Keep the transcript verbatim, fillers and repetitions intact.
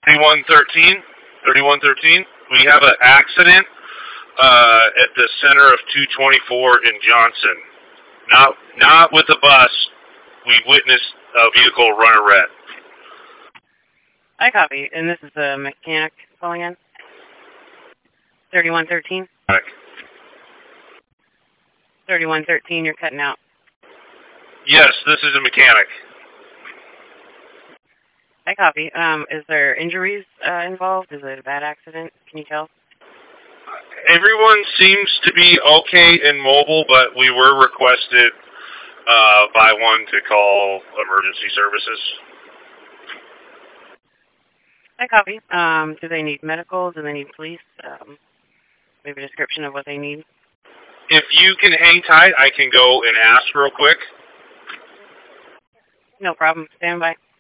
thirty-one thirteen, thirty-one thirteen. We have an accident uh, at the center of two twenty-four in Johnson. Not not with the bus. We witnessed a vehicle run a red. I copy. And this is the mechanic calling in? thirty-one thirteen? thirty-one thirteen, you're cutting out. Yes, this is a mechanic. I copy. Um, is there injuries uh, involved? Is it a bad accident? Can you tell? Everyone seems to be okay and mobile, but we were requested uh, by one to call emergency services. I copy. Um, do they need medical? Do they need police? Um, maybe a description of what they need. If you can hang tight, I can go and ask real quick. No problem. Stand by.